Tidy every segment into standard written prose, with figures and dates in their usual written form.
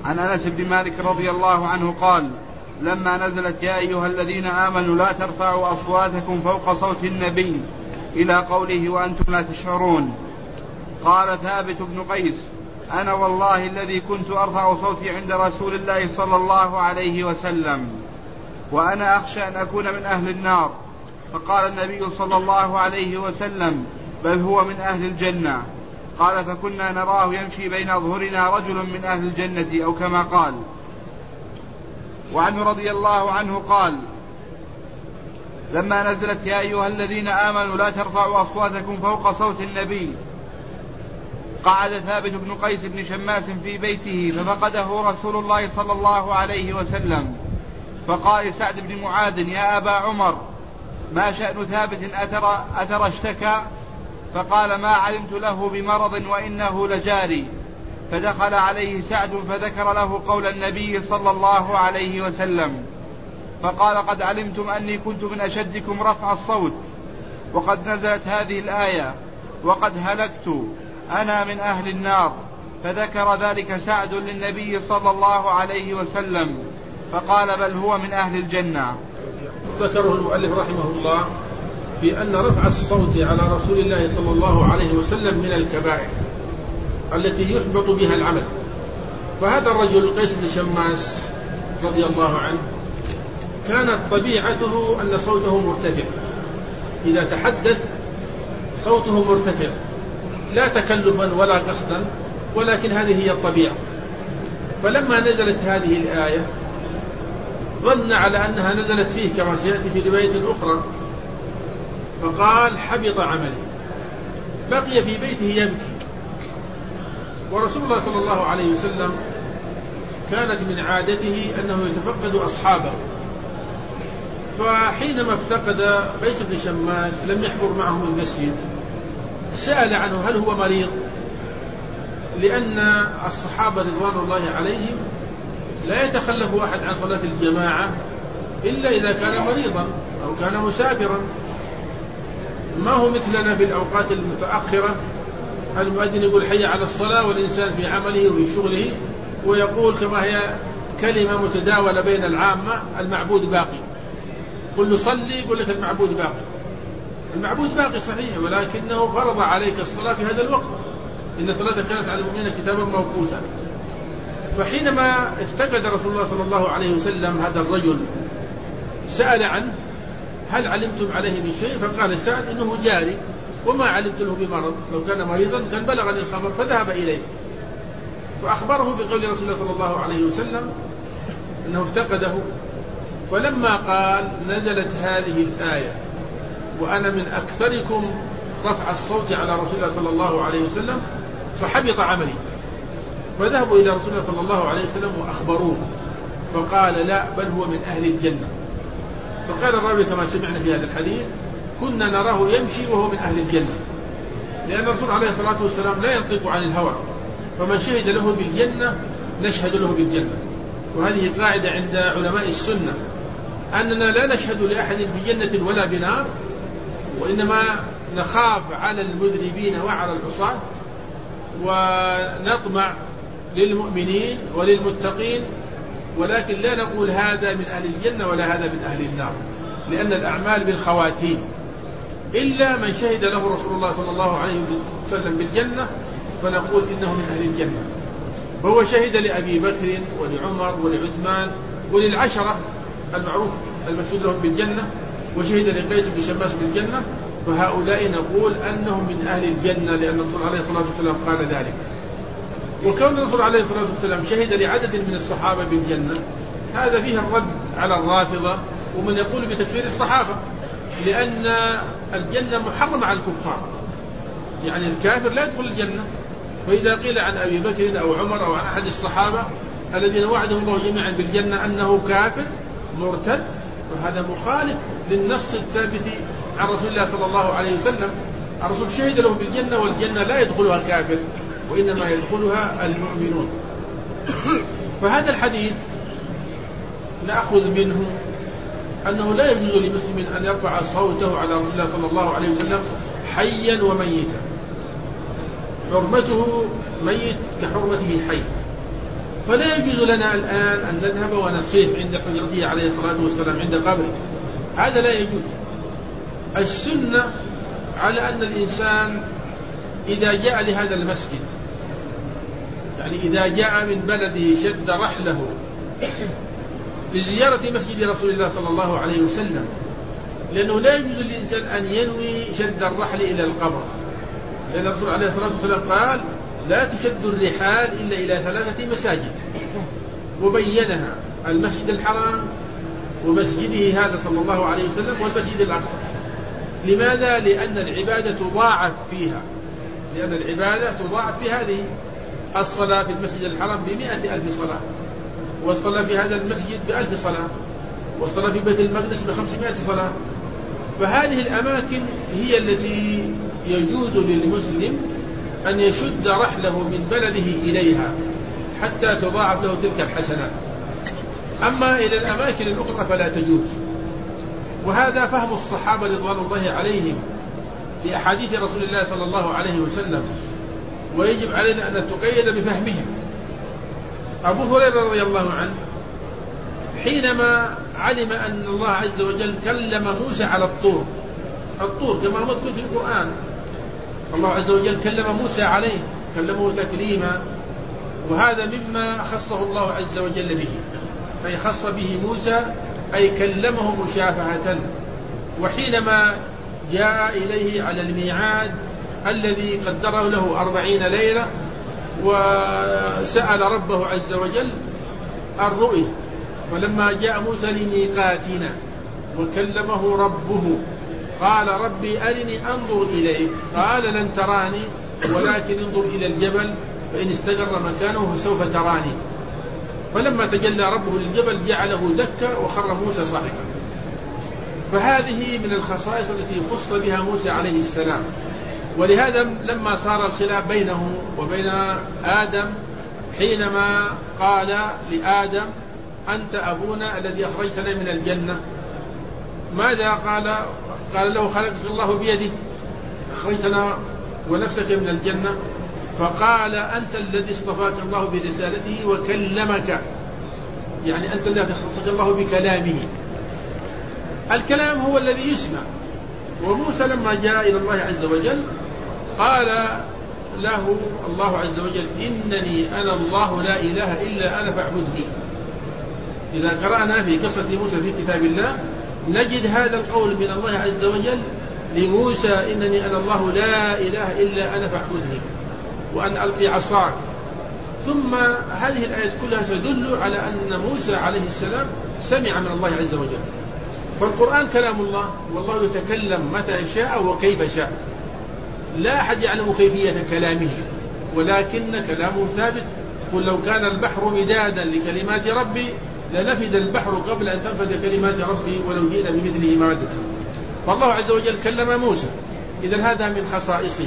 عن أنس بن مالك رضي الله عنه قال: لما نزلت يا أيها الذين آمنوا لا ترفعوا أصواتكم فوق صوت النبي إلى قوله وأنتم لا تشعرون، قال ثابت بن قيس: أنا والله الذي كنت أرفع صوتي عند رسول الله صلى الله عليه وسلم وأنا أخشى أن أكون من أهل النار. فقال النبي صلى الله عليه وسلم: بل هو من أهل الجنة. قال: فكنا نراه يمشي بين أظهرنا رجل من أهل الجنة أو كما قال. وعنه رضي الله عنه قال: لما نزلت يا أيها الذين آمنوا لا ترفعوا أصواتكم فوق صوت النبي، قعد ثابت بن قيس بن شماس في بيته ففقده رسول الله صلى الله عليه وسلم، فقال سعد بن معاذ: يا أبا عمر، ما شأن ثابت أترى اشتكى؟ فقال: ما علمت له بمرض وإنه لجاري. فدخل عليه سعد فذكر له قول النبي صلى الله عليه وسلم، فقال: قد علمتم أني كنت من أشدكم رفع الصوت، وقد نزلت هذه الآية: وقد هلكت أنا من أهل النار. فذكر ذلك سعد للنبي صلى الله عليه وسلم، فقال: بل هو من أهل الجنة. ذكره المؤلف رحمه الله في أن رفع الصوت على رسول الله صلى الله عليه وسلم من الكبائر التي يحبط بها العمل. فهذا الرجل قيس بن شماس رضي الله عنه كانت طبيعته أن صوته مرتفع، إذا تحدث صوته مرتفع لا تكلفا ولا قصدا، ولكن هذه هي الطبيعة. فلما نزلت هذه الآية ظن على أنها نزلت فيه كما سيأتي في رواية أخرى، فقال: حبط عملي. بقي في بيته يبكي. ورسول الله صلى الله عليه وسلم كانت من عادته أنه يتفقد أصحابه، فحينما افتقد قيس بن شماس لم يحضر معه المسجد، سأل عنه هل هو مريض، لأن الصحابة رضوان الله عليهم لا يتخلف أحد عن صلاة الجماعة إلا إذا كان مريضا أو كان مسافرا. ما هو مثلنا في الأوقات المتأخرة، المؤذن يقول حي على الصلاة والإنسان في عمله وفي شغله، ويقول كما هي كلمة متداولة بين العامة: المعبود باقي. كل صلي يقول لك المعبود باقي. المعبود باقي صحيح، ولكنه فرض عليك الصلاة في هذا الوقت، إن الصلاة كانت على المؤمنين كتابا موقوتا. فحينما افتقد رسول الله صلى الله عليه وسلم هذا الرجل سأل عنه: هل علمتم عليه من شيء؟ فقال سعد: إنه جاري وما علمت له بمرض، لو كان مريضا كان بلغني الخبر. فذهب إليه وأخبره بقول رسول الله صلى الله عليه وسلم أنه افتقده. ولما قال نزلت هذه الآية: وأنا من أكثركم رفع الصوت على رسول الله صلى الله عليه وسلم، فحبط عملي. فذهبوا إلى رسول الله صلى الله عليه وسلم وأخبروه، فقال: لا، بل هو من أهل الجنة. فقال الراوي كما سمعنا في هذا الحديث: كنا نراه يمشي وهو من أهل الجنة، لأن الرسول عليه الصلاة والسلام لا ينطق عن الهوى، فمن شهد له بالجنة نشهد له بالجنة. وهذه قاعدة عند علماء السنة، أننا لا نشهد لأحد بجنة ولا بنار، وإنما نخاف على المذنبين وعلى العصاة، ونطمع للمؤمنين وللمتقين، ولكن لا نقول هذا من أهل الجنة ولا هذا من أهل النار، لأن الأعمال بالخواتيم. إلا من شهد له رسول الله صلى الله عليه وسلم بالجنة فنقول إنه من أهل الجنة. وهو شهد لأبي بكر ولعمر ولعثمان وللعشرة المعروف المشهود لهم بالجنة، وشهد لقيس بن شماس بالجنة، فهؤلاء نقول أنهم من أهل الجنة، لأن الرسول عليه الصلاة والسلام قال ذلك. وكون الرسول عليه الصلاة والسلام شهد لعدد من الصحابة بالجنة، هذا فيه الرد على الرافضة ومن يقول بتكفير الصحابة، لأن الجنة محرمة على الكفار، يعني الكافر لا يدخل الجنة. وإذا قيل عن أبي بكر أو عمر أو عن أحد الصحابة الذين وعدهم الله جميعا بالجنة أنه كافر مرتد، فهذا مخالف للنص الثابت عن رسول الله صلى الله عليه وسلم. الرسول شهد له بالجنة، والجنة لا يدخلها كافر وإنما يدخلها المؤمنون. فهذا الحديث نأخذ منه أنه لا يجوز لمسلم أن يرفع صوته على رسول الله صلى الله عليه وسلم حيا وميتا، حرمته ميت كحرمته حي. فلا يجوز لنا الآن أن نذهب ونصيح عند حجرته عليه الصلاة والسلام عند قبره، هذا لا يجوز. السنة على أن الإنسان إذا جاء لهذا المسجد، يعني إذا جاء من بلده شد رحله لزيارة مسجد رسول الله صلى الله عليه وسلم، لأنه لا يجوز للإنسان أن ينوي شد الرحل إلى القبر، لأن الرسول عليه الصلاة والسلام قال لا تشد الرحال إلا إلى 3 مساجد، وبينها: المسجد الحرام، ومسجده هذا صلى الله عليه وسلم، والمسجد الأقصى. لماذا؟ لأن العبادة تضاعف فيها، لأن العبادة تضاعف في هذه. الصلاة في المسجد الحرام ب100,000 صلاة، والصلاة في هذا المسجد ب1000 صلاة، والصلاة في بيت المقدس ب500 صلاة. فهذه الأماكن هي التي يجوز للمسلم أن يشد رحله من بلده إليها حتى تضاعف له تلك الحسنات. أما إلى الأماكن الأخرى فلا تجوز. وهذا فهم الصحابة رضوان الله عليهم لأحاديث رسول الله صلى الله عليه وسلم، ويجب علينا أن نتقيد بفهمهم. أبو هريرة رضي الله عنه حينما علم أن الله عز وجل كلم موسى على الطور كما مذكور في القرآن، الله عز وجل كلم موسى عليه، كلمه تكريما، وهذا مما خصه الله عز وجل به، أي خص به موسى، أي كلمه مشافهة. وحينما جاء إليه على الميعاد الذي قدره له 40 ليلة، وسأل ربه عز وجل الرؤيا، ولما جاء موسى لميقاتنا وكلمه ربه قال ربي أرني أنظر إليك، قال لن تراني ولكن انظر إلى الجبل فإن استقر مكانه فسوف تراني. فلما تجلى ربه للجبل جعله دكا وخر موسى صاعقا. فهذه من الخصائص التي خص بها موسى عليه السلام. ولهذا لما صار الخلاف بينه وبين آدم حينما قال لآدم أنت أبونا الذي أخرجتنا من الجنة، ماذا قال له خلقك الله بيده، أخرجتنا ونفسك من الجنة، فقال أنت الذي اصطفاك الله برسالته وكلمك، يعني أنت الذي خصك الله بكلامه. الكلام هو الذي يسمع. وموسى لما جاء إلى الله عز وجل قال له الله عز وجل إنني أنا الله لا إله إلا أنا فاعبدني. إذا قرأنا في قصة موسى في كتاب الله نجد هذا القول من الله عز وجل لموسى إنني أنا الله لا إله إلا أنا فاعبدني وأن ألقي عصاك. ثم هذه الآيات كلها تدل على أن موسى عليه السلام سمع من الله عز وجل. فالقرآن كلام الله، والله يتكلم متى شاء وكيف شاء، لا أحد يعلم كيفية كلامه، ولكن كلامه ثابت. قل لو كان البحر مدادا لكلمات ربي لنفد البحر قبل أن تنفد كلمات ربي ولو جئنا بمثله مددا. فالله عز وجل كلم موسى، إذن هذا من خصائصه.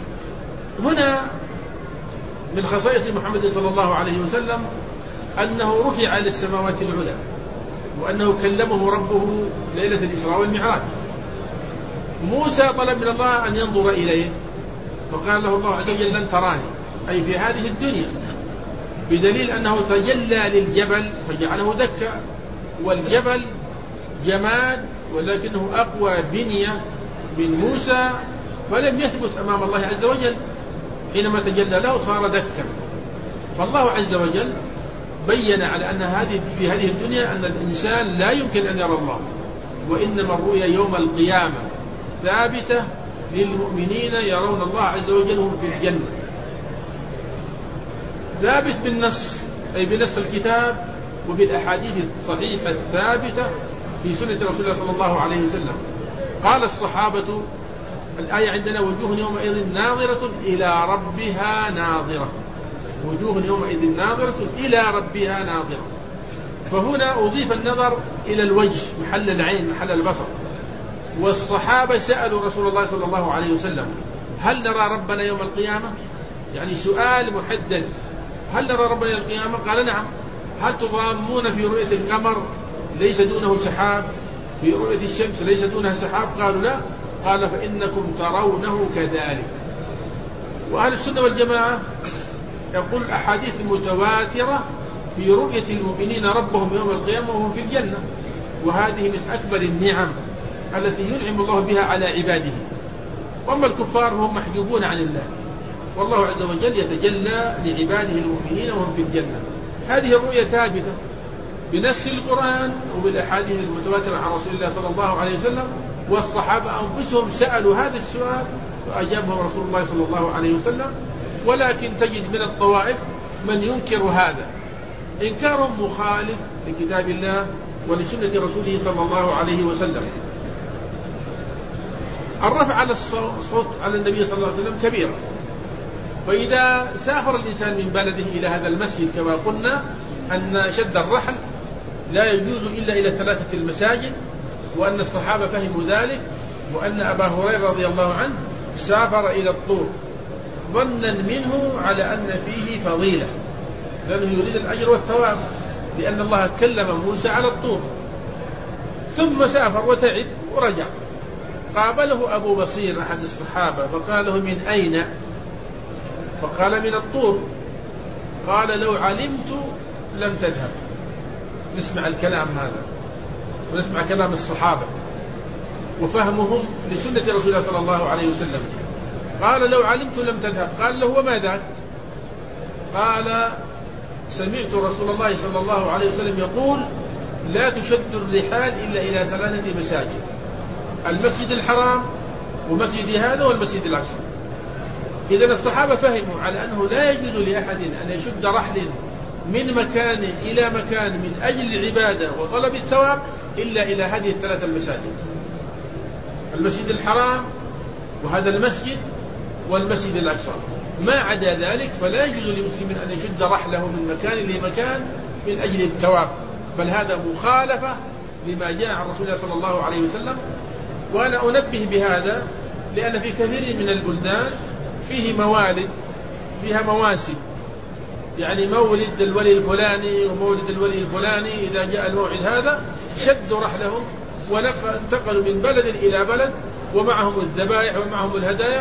هنا من خصائص محمد صلى الله عليه وسلم أنه رفع إلى السماوات العلى، وأنه كلمه ربه ليلة الإسراء والمعراج. موسى طلب من الله أن ينظر إليه، فقال له الله عز وجل لن تراني، أي في هذه الدنيا، بدليل أنه تجلى للجبل فجعله دكا، والجبل جماد ولكنه أقوى بنية من موسى، فلم يثبت أمام الله عز وجل، حينما تجلى له صار دكا. فالله عز وجل بين على أن في هذه الدنيا أن الإنسان لا يمكن أن يرى الله، وإنما الرؤيا يوم القيامة ثابتة للمؤمنين يرون الله عز وجل هم في الجنة، ثابت بالنص، أي بنص الكتاب وبالأحاديث الصحيحة الثابتة في سنة رسول الله صلى الله عليه وسلم. قال الصحابة، الآية عندنا وجوه يومئذ ناظرة إلى ربها ناظرة، وجوه يومئذ ناظرة إلى ربها ناظرة. فهنا أضيف النظر إلى الوجه محل العين محل البصر. والصحابة سألوا رسول الله صلى الله عليه وسلم هل نرى ربنا يوم القيامة؟ يعني سؤال محدد، هل نرى ربنا يوم القيامة؟ قال نعم. هل تضامون في رؤية القمر ليس دونه سحاب، في رؤية الشمس ليس دونها سحاب؟ قالوا لا. قال فإنكم ترونه كذلك. وأهل السنة والجماعة يقول الأحاديث المتواترة في رؤية المؤمنين ربهم يوم القيامة وهم في الجنة، وهذه من أكبر النعم التي ينعم الله بها على عباده. وأما الكفار هم محجوبون عن الله، والله عز وجل يتجلى لعباده المؤمنين وهم في الجنة. هذه الرؤية ثابتة بنص القرآن وبالأحاديث المتواترة عن رسول الله صلى الله عليه وسلم، والصحابة أنفسهم سألوا هذا السؤال فأجابهم رسول الله صلى الله عليه وسلم. ولكن تجد من الطوائف من ينكر هذا إنكارهم مخالف لكتاب الله ولسنة رسوله صلى الله عليه وسلم. الرفع على الصوت على النبي صلى الله عليه وسلم كبيرة، فإذا سافر الإنسان من بلده إلى هذا المسجد كما قلنا أن شد الرحل لا يجوز إلا إلى 3 المساجد، وأن الصحابة فهموا ذلك، وأن أبا هريرة رضي الله عنه سافر إلى الطور ظنا منه على أن فيه فضيلة، لأنه يريد الأجر والثواب، لأن الله كلم موسى على الطور. ثم سافر وتعب ورجع، قابله أبو بصير أحد الصحابة فقال له من أين؟ فقال من الطور. قال لو علمت لم تذهب. نسمع الكلام هذا ونسمع كلام الصحابة وفهمهم لسنة رسول الله صلى الله عليه وسلم. قال لو علمت لم تذهب. قال له وما ذاك؟ قال سمعت رسول الله صلى الله عليه وسلم يقول لا تشد الرحال إلا إلى 3 مساجد، المسجد الحرام ومسجد هذا والمسجد الأقصى. إذا الصحابة فهموا على أنه لا يجوز لأحد أن يشد رحل من مكان إلى مكان من أجل العبادة وطلب الثواب إلا إلى هذه 3 المساجد، المسجد الحرام وهذا المسجد والمسجد الأقصى. ما عدا ذلك فلا يجوز لمسلم أن يشد رحله من مكان لمكان من أجل الثواب، بل هذا مخالفة لما جاء عن رسول الله صلى الله عليه وسلم. وأنا أنبه بهذا لأن في كثير من البلدان فيه موالد فيها مواسم، يعني مولد الولي الفلاني ومولد الولي الفلاني، إذا جاء الموعد هذا شدوا رحلهم وانتقلوا من بلد إلى بلد ومعهم الذبائح ومعهم الهدايا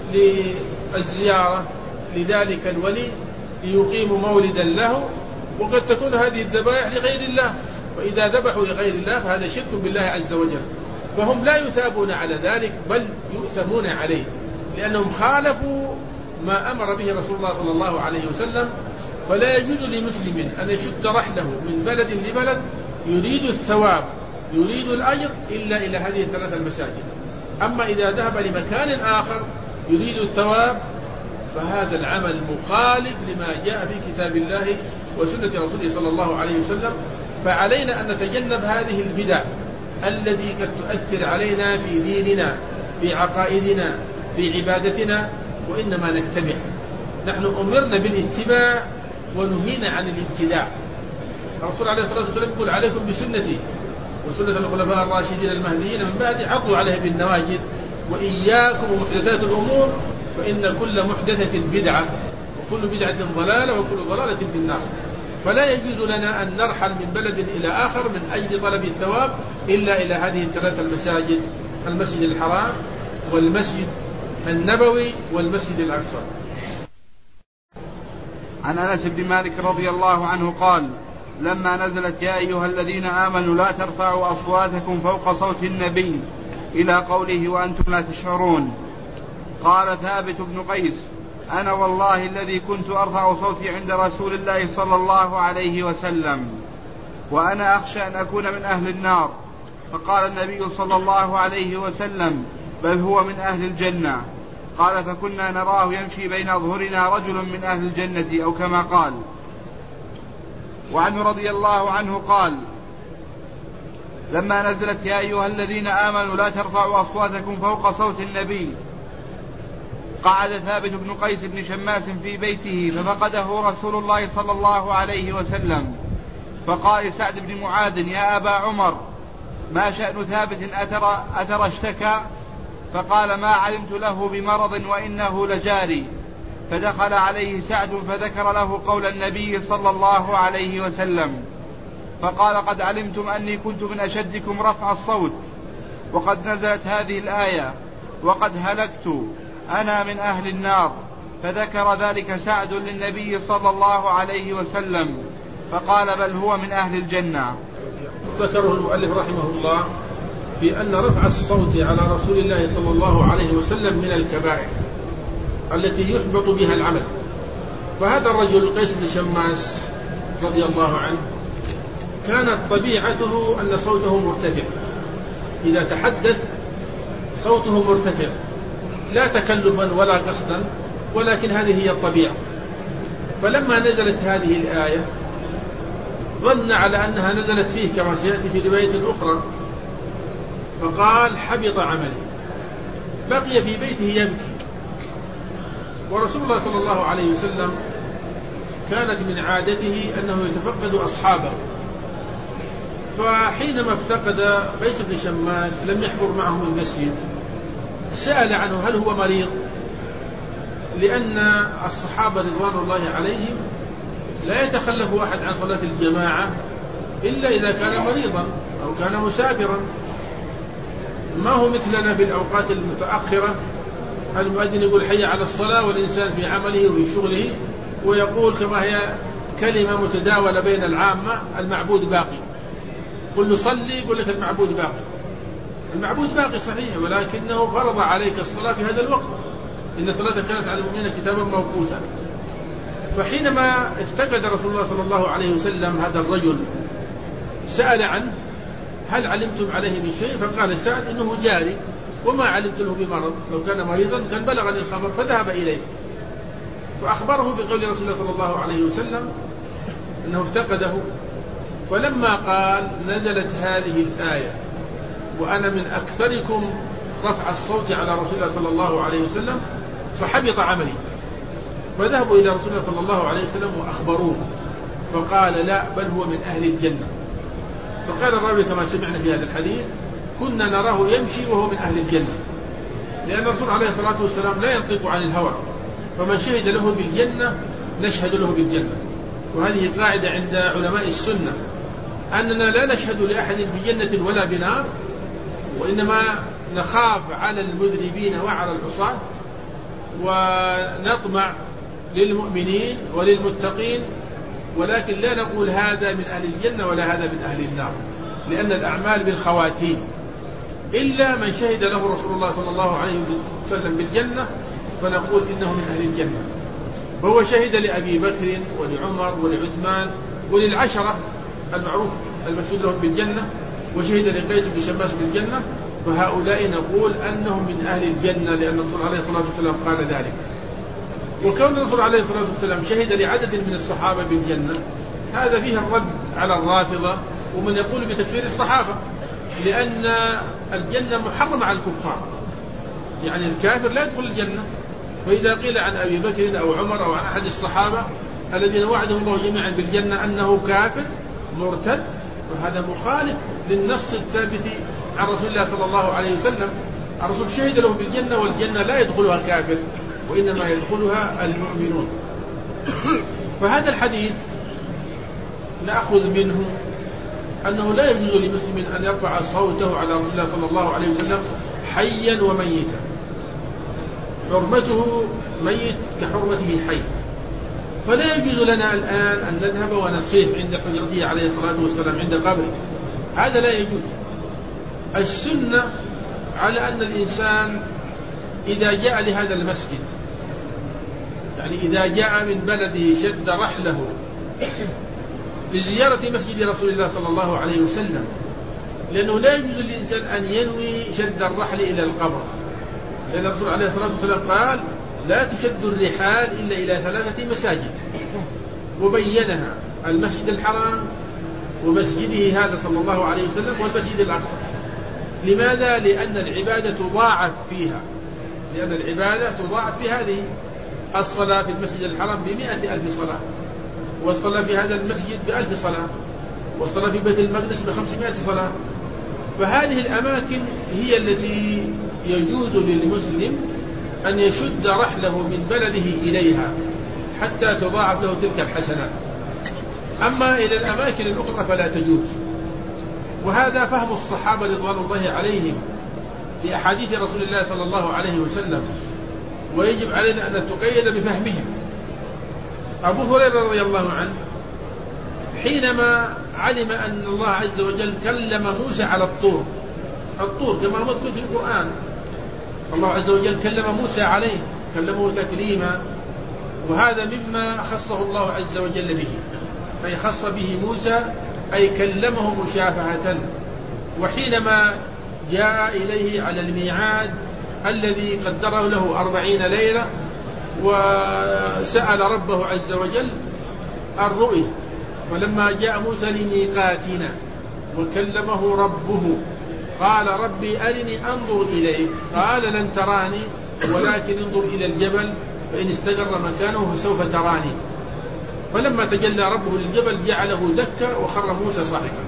للزيارة لذلك الولي ليقيموا مولدا له، وقد تكون هذه الذبائح لغير الله، فإذا ذبحوا لغير الله فهذا شرك بالله عز وجل، فهم لا يثابون على ذلك بل يؤثمون عليه، لأنهم خالفوا ما أمر به رسول الله صلى الله عليه وسلم. فلا يجوز لمسلم أن يشد رحله من بلد لبلد يريد الثواب يريد الأجر إلا إلى هذه 3 المساجد. أما إذا ذهب لمكان آخر يريد الثواب فهذا العمل مخالف لما جاء في كتاب الله وسنة رسوله صلى الله عليه وسلم. فعلينا أن نتجنب هذه البدع التي قد تؤثر علينا في ديننا في عقائدنا في عبادتنا، وإنما نتبع. نحن أمرنا بالاتباع ونهينا عن الابتداع. الرسول عليه الصلاة والسلام يقول عليكم بسنتي وسنة الخلفاء الراشدين المهديين من بعد عضوا عليها بالنواجذ وإياكم ومحدثات الأمور فإن كل محدثة بدعة وكل بدعة ضلالة وكل ضلالة في النار. فلا يجوز لنا أن نرحل من بلد إلى آخر من أجل طلب الثواب إلا إلى هذه 3 المساجد، المسجد الحرام والمسجد النبوي والمسجد الأقصى. عن أنس بن مالك رضي الله عنه قال لما نزلت يا أيها الذين آمنوا لا ترفعوا أصواتكم فوق صوت النبي إلى قوله وأنتم لا تشعرون، قال ثابت بن قيس أنا والله الذي كنت أرفع صوتي عند رسول الله صلى الله عليه وسلم وأنا أخشى أن أكون من أهل النار، فقال النبي صلى الله عليه وسلم بل هو من أهل الجنة. قال فكنا نراه يمشي بين أظهرنا رجل من أهل الجنة أو كما قال. وعنه رضي الله عنه قال لما نزلت يا أيها الذين آمنوا لا ترفعوا أصواتكم فوق صوت النبي قعد ثابت بن قيس بن شماس في بيته ففقده رسول الله صلى الله عليه وسلم، فقال سعد بن معاذ يا أبا عمر ما شأن ثابت أترى اشتكى؟ فقال ما علمت له بمرض وإنه لجاري. فدخل عليه سعد فذكر له قول النبي صلى الله عليه وسلم فقال قد علمتم أني كنت من أشدكم رفع الصوت وقد نزلت هذه الآية وقد هلكت أنا من أهل النار، فذكر ذلك سعد للنبي صلى الله عليه وسلم فقال بل هو من أهل الجنة. ذكره المؤلف رحمه الله في أن رفع الصوت على رسول الله صلى الله عليه وسلم من الكبائر التي يحبط بها العمل. فهذا الرجل قيس بن شماس رضي الله عنه كانت طبيعته أن صوته مرتفع، إذا تحدث صوته مرتفع لا تكلفا ولا قصدا، ولكن هذه هي الطبيعة. فلما نزلت هذه الآية ظن على أنها نزلت فيه كما سيأتي في رواية أخرى، فقال حبط عملي، بقي في بيته يبكي. ورسول الله صلى الله عليه وسلم كانت من عادته أنه يتفقد أصحابه، فحينما افتقد قيس بن شماس لم يحضر معه المسجد، سأل عنه هل هو مريض، لأن الصحابة رضوان الله عليهم لا يتخلف أحد عن صلاة الجماعة إلا إذا كان مريضا أو كان مسافرا. ما هو مثلنا في الأوقات المتأخرة، المؤذن يقول حي على الصلاة والإنسان في عمله وفي شغله، ويقول كما هي كلمة متداولة بين العامة المعبود باقي. قل له صلي يقول لك المعبود باقي. المعبود باقي صحيح، ولكنه فرض عليك الصلاة في هذا الوقت، إن الصلاة كانت على المؤمنين كتابا موقوتا. فحينما افتقد رسول الله صلى الله عليه وسلم هذا الرجل سأل عنه هل علمتم عليه من شيء؟ فقال سعد إنه جاري وما علمت له بمرض، لو كان مريضا كان بلغني الخبر. فذهب إليه وأخبره بقول رسول الله صلى الله عليه وسلم أنه افتقده. ولما قال نزلت هذه الآية وأنا من أكثركم رفع الصوت على رسول الله صلى الله عليه وسلم فحبط عملي. فذهبوا إلى رسول الله صلى الله عليه وسلم وأخبروه، فقال لا بل هو من أهل الجنة. فقال الراوي كما سمعنا في هذا الحديث كنا نراه يمشي وهو من أهل الجنة، لأن الرسول عليه الصلاة والسلام لا ينطق عن الهوى، فمن شهد له بالجنة نشهد له بالجنة. وهذه قاعدة عند علماء السنة أننا لا نشهد لأحد بجنة ولا بنار، وإنما نخاف على المذنبين وعلى العصاة، ونطمع للمؤمنين وللمتقين، ولكن لا نقول هذا من أهل الجنة ولا هذا من أهل النار، لأن الأعمال بالخواتيم. إلا من شهد له رسول الله صلى الله عليه وسلم بالجنة فنقول إنه من أهل الجنة. وهو شهد لأبي بكر ولعمر ولعثمان وللعشرة المعروف المشهود لهم بالجنة، وشهد لقيس بن شماس بالجنة، فهؤلاء نقول أنهم من أهل الجنة، لأن الرسول عليه الصلاة والسلام قال ذلك. وكون الرسول عليه الصلاة والسلام شهد لعدد من الصحابة بالجنة هذا فيه الرد على الرافضة ومن يقول بتكفير الصحابة، لأن الجنة محرمة على الكفار، يعني الكافر لا يدخل الجنة. فإذا قيل عن أبي بكر أو عمر أو عن أحد الصحابة الذين وعدهم الله جميعا بالجنة أنه كافر مرتد، فهذا مخالف للنص الثابت عن رسول الله صلى الله عليه وسلم. الرسول شهد له بالجنة، والجنة لا يدخلها كافر وإنما يدخلها المؤمنون. فهذا الحديث نأخذ منه أنه لا يجوز لمسلم أن يرفع صوته على رسول الله صلى الله عليه وسلم حيا وميتا، حرمته ميت كحرمته حي. فلا يجوز لنا الآن أن نذهب ونصيح عند حجرته عليه الصلاة والسلام عند قبره، هذا لا يجوز. السنة على أن الإنسان إذا جاء لهذا المسجد، يعني إذا جاء من بلده شد رحله لزيارة مسجد رسول الله صلى الله عليه وسلم، لأنه لا يجوز للإنسان أن ينوي شد الرحل إلى القبر، لأن الرسول عليه الصلاة والسلام قال لا تشد الرحال إلا إلى 3 مساجد، وبينها المسجد الحرام ومسجده هذا صلى الله عليه وسلم والمسجد الأقصى. لماذا؟ لأن العبادة تضاعف فيها، لأن العبادة تضاعف في هذه. الصلاة في المسجد الحرام ب100,000 صلاة، والصلاة في هذا المسجد ب1000 صلاة، والصلاة في بيت المقدس ب500 صلاة. فهذه الأماكن هي التي يجوز للمسلم أن يشد رحله من بلده إليها حتى تضاعف له تلك الحسنات. أما إلى الأماكن الأخرى فلا تجوز. وهذا فهم الصحابة رضوان الله عليهم لأحاديث رسول الله صلى الله عليه وسلم، ويجب علينا أن نتقيد بفهمهم. أبو هريرة رضي الله عنه حينما علم أن الله عز وجل كلم موسى على الطور كما مذكور في القرآن، الله عز وجل كلم موسى عليه، كلمه تكليما، وهذا مما خصه الله عز وجل به، أي خص به موسى أي كلمه مشافهة. وحينما جاء إليه على الميعاد الذي قدره له 40 ليلة وسأل ربه عز وجل الرؤية، ولما جاء موسى لميقاتنا وكلمه ربه قال ربي أرني أنظر إليه، قال لن تراني ولكن انظر إلى الجبل فإن استقر مكانه فسوف تراني. فلما تجلى ربه للجبل جعله دكا وخر موسى صاعقا.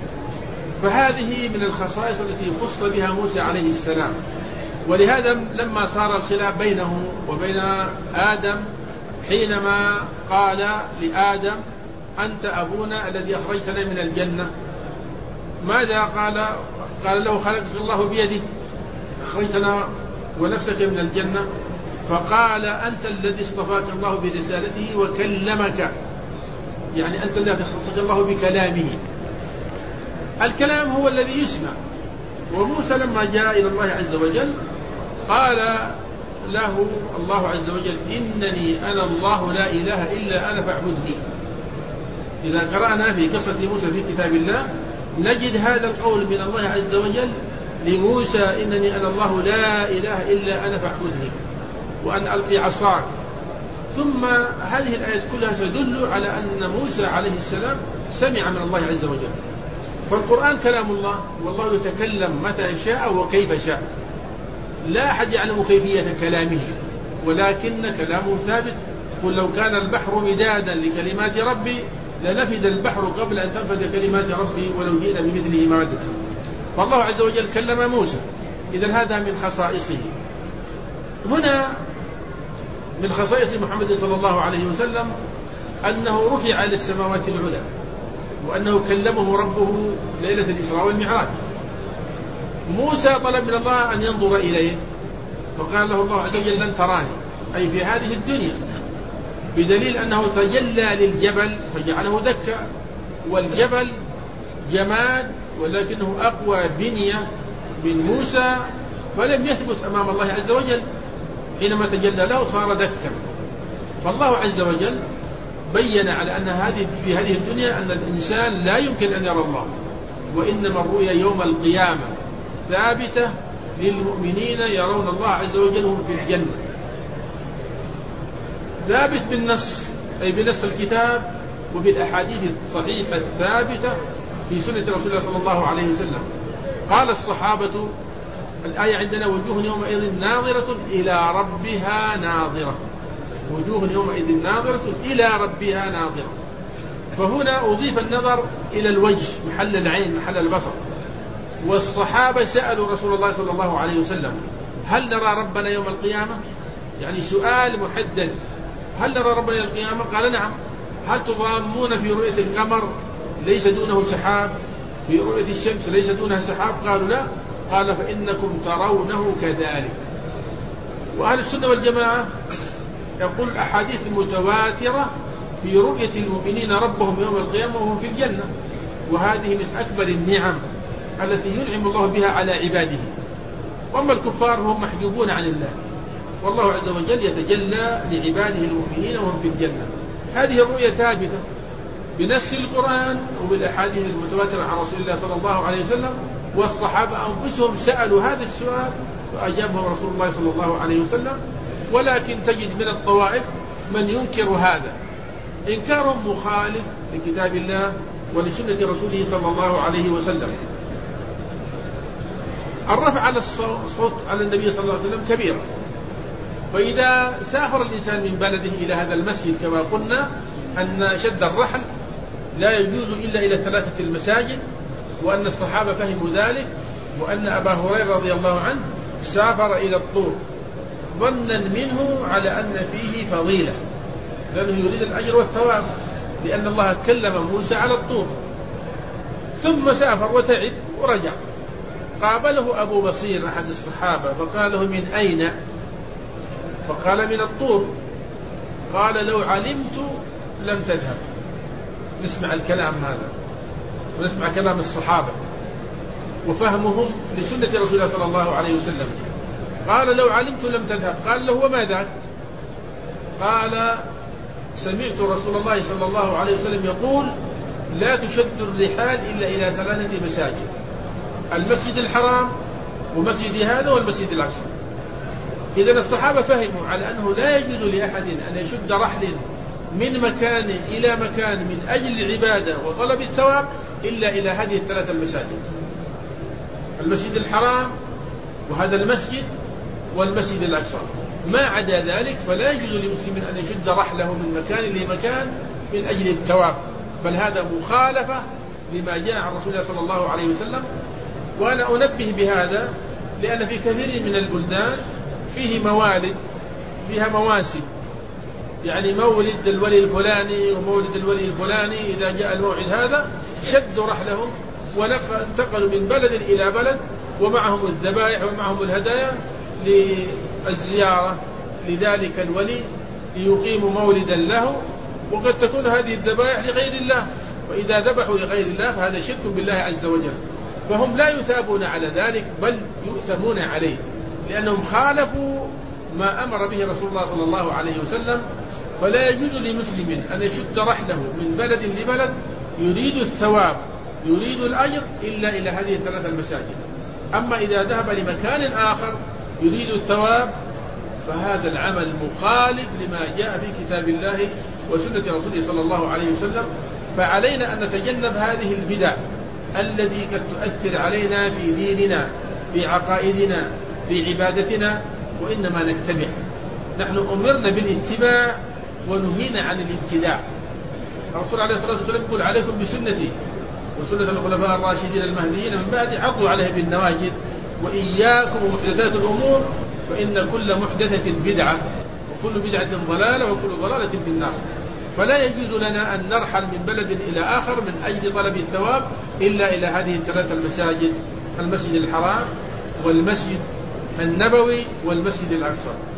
فهذه من الخصائص التي خص بها موسى عليه السلام. ولهذا لما صار الخلاف بينه وبين آدم حينما قال لآدم أنت أبونا الذي أخرجتنا من الجنة، ماذا قال له خلقك الله بيده أخرجتنا ونفسك من الجنة، فقال أنت الذي اصطفاك الله برسالته وكلمك، يعني أنت الذي خصك الله بكلامه. الكلام هو الذي يسمع. وموسى لما جاء إلى الله عز وجل قال له الله عز وجل إنني أنا الله لا إله إلا أنا فاعبدني. إذا قرأنا في قصة موسى في كتاب الله نجد هذا القول من الله عز وجل لموسى إنني أنا الله لا إله إلا أنا فاعبدني وأن ألقي عصاك. ثم هذه الآيات كلها تدل على أن موسى عليه السلام سمع من الله عز وجل. فالقرآن كلام الله، والله يتكلم متى شاء وكيف شاء، لا أحد يعلم كيفية كلامه، ولكن كلامه ثابت. قل لو كان البحر مدادا لكلمات ربي لنفد البحر قبل أن تنفد كلمات ربي ولو جئنا بمثله مادة. فالله عز وجل كلم موسى، إذن هذا من خصائصه. هنا من خصائص محمد صلى الله عليه وسلم أنه رفع إلى السماوات العلى، وأنه كلمه ربه ليلة الإسراء والمعراج. موسى طلب من الله أن ينظر إليه، فقال له الله عز وجل لن تراني، أي في هذه الدنيا، بدليل أنه تجلى للجبل فجعله دكا، والجبل جماد ولكنه أقوى بنية من موسى، فلم يثبت أمام الله عز وجل، حينما تجلى له صار دكا. فالله عز وجل بين على أن في هذه الدنيا أن الإنسان لا يمكن أن يرى الله، وإنما الرؤيا يوم القيامة ثابتة للمؤمنين يرون الله عز وجل هم في الجنة. ثابت بالنص، أي بنص الكتاب وبالأحاديث الصحيحة الثابتة في سنة رسول الله صلى الله عليه وسلم. قال الصحابة الآية عندنا وجوه يومئذ ناظرة إلى ربها ناظرة، وجوه يومئذ ناظرة إلى ربها ناظرة. فهنا أضيف النظر إلى الوجه محل العين محل البصر. والصحابة سألوا رسول الله صلى الله عليه وسلم هل نرى ربنا يوم القيامة؟ يعني سؤال محدد، هل نرى ربنا يوم القيامة؟ قال نعم. هل تضامون في رؤية القمر ليس دونه سحاب، في رؤية الشمس ليس دونها سحاب؟ قالوا لا. قال فإنكم ترونه كذلك. وأهل السنة والجماعة يقول الأحاديث المتواترة في رؤية المؤمنين ربهم يوم القيامة وهم في الجنة، وهذه من أكبر النعم التي ينعم الله بها على عباده. وأما الكفار هم محجوبون عن الله، والله عز وجل يتجلى لعباده المؤمنين وهم في الجنة. هذه الرؤية ثابتة بنص القرآن وبالأحاديث المتواترة عن رسول الله صلى الله عليه وسلم. والصحابة أنفسهم سألوا هذا السؤال فأجابهم رسول الله صلى الله عليه وسلم. ولكن تجد من الطوائف من ينكر هذا إنكارهم مخالف لكتاب الله ولسنة رسوله صلى الله عليه وسلم. الرفع على الصوت على النبي صلى الله عليه وسلم كبيرة. فإذا سافر الإنسان من بلده إلى هذا المسجد كما قلنا أن شد الرحل لا يجوز إلا إلى 3 المساجد، وأن الصحابة فهموا ذلك، وأن أبا هريرة رضي الله عنه سافر إلى الطور ظنا منه على أن فيه فضيلة، لأنه يريد الأجر والثواب، لأن الله كلم موسى على الطور. ثم سافر وتعب ورجع. قابله أبو بصير أحد الصحابة فقال له من أين؟ فقال من الطور. قال لو علمت لم تذهب. نسمع الكلام هذا ونسمع كلام الصحابة وفهمهم لسنة رسول الله صلى الله عليه وسلم. قال لو علمت لم تذهب. قال له وما ذاك؟ قال سمعت رسول الله صلى الله عليه وسلم يقول لا تشد الرحال إلا إلى 3 مساجد: المسجد الحرام ومسجد هذا والمسجد الأقصى. إذا الصحابة فهموا على أنه لا يجوز لأحد أن يشد رحل من مكان إلى مكان من أجل العبادة وطلب الثواب إلا إلى هذه 3 المساجد: المسجد الحرام وهذا المسجد والمسجد الأقصى. ما عدا ذلك فلا يجوز لمسلم أن يشد رحله من مكان لمكان من أجل الثواب، بل هذا مخالفة لما جاء عن رسول الله صلى الله عليه وسلم. وأنا أنبه بهذا لأن في كثير من البلدان فيه موالد، فيها مواسم، يعني مولد الولي الفلاني ومولد الولي الفلاني، إذا جاء الموعد هذا شدوا رحلهم وانتقلوا من بلد إلى بلد ومعهم الذبائح ومعهم الهدايا للزيارة لذلك الولي ليقيموا مولدا له، وقد تكون هذه الذبائح لغير الله، وإذا ذبحوا لغير الله فهذا شرك بالله عز وجل، فهم لا يثابون على ذلك بل يؤثمون عليه، لأنهم خالفوا ما أمر به رسول الله صلى الله عليه وسلم. فلا يجوز لمسلم أن يشد رحله من بلد لبلد يريد الثواب يريد الأجر إلا إلى هذه 3 المساجد. أما إذا ذهب لمكان آخر يريد الثواب فهذا العمل مخالف لما جاء في كتاب الله وسنة رسوله صلى الله عليه وسلم. فعلينا أن نتجنب هذه البدع التي قد تؤثر علينا في ديننا، في عقائدنا، في عبادتنا، وإنما نتبع. نحن أمرنا بالاتباع ونهينا عن الابتداع. الرسول عليه الصلاة والسلام يقول عليكم بسنتي وسنة الخلفاء الراشدين المهديين من بعد عضوا عليها بالنواجذ وإياكم ومحدثات الأمور فإن كل محدثة بدعة وكل بدعة ضلالة وكل ضلالة في النار. فلا يجوز لنا أن نرحل من بلد إلى آخر من أجل طلب الثواب إلا إلى هذه 3 المساجد: المسجد الحرام والمسجد النبوي والمسجد الأقصى.